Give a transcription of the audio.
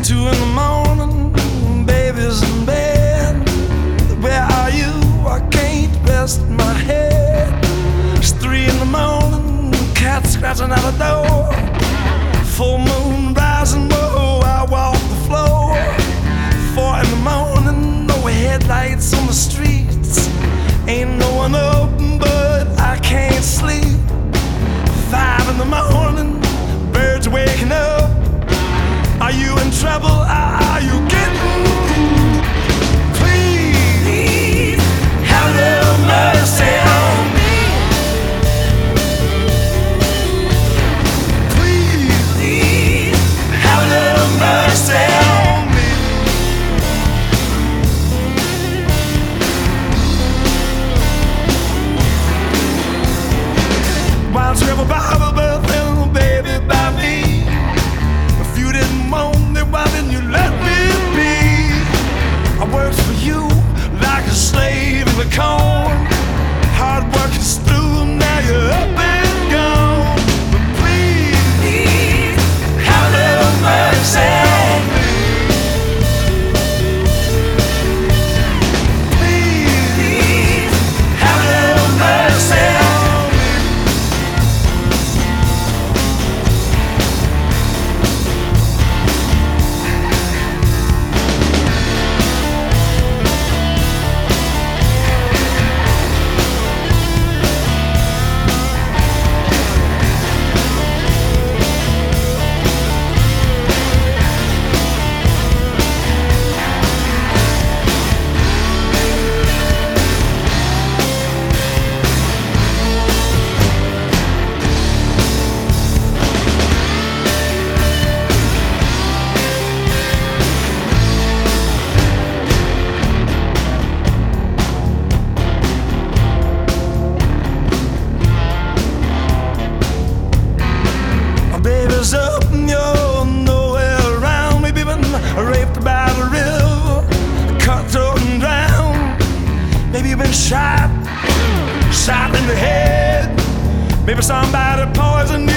2 in the morning, baby's in bed. Where are you? I can't rest my head. It's 3 in the morning, cat scratching at the door. Full moon rising, whoa, I walk the floor. 4 in the morning, no headlights on the streets. Ain't no one up, but I can't sleep. 5 in the morning, birds waking up. Are you in trouble? Are you getting? Please have a little mercy on me. Please have a little mercy on me. Wild travel Bible birthday, baby, by me. If you didn't want me, why didn't you let me be? I worked for you like a slave in the corn. Hard work is through, now you're up and gone. But please have a little mercy on me. Please have a little mercy on me. Baby's up and you're nowhere around. Maybe been raped by the river, cutthroat and drowned. Maybe you've been shot in the head. Maybe somebody poisoned you.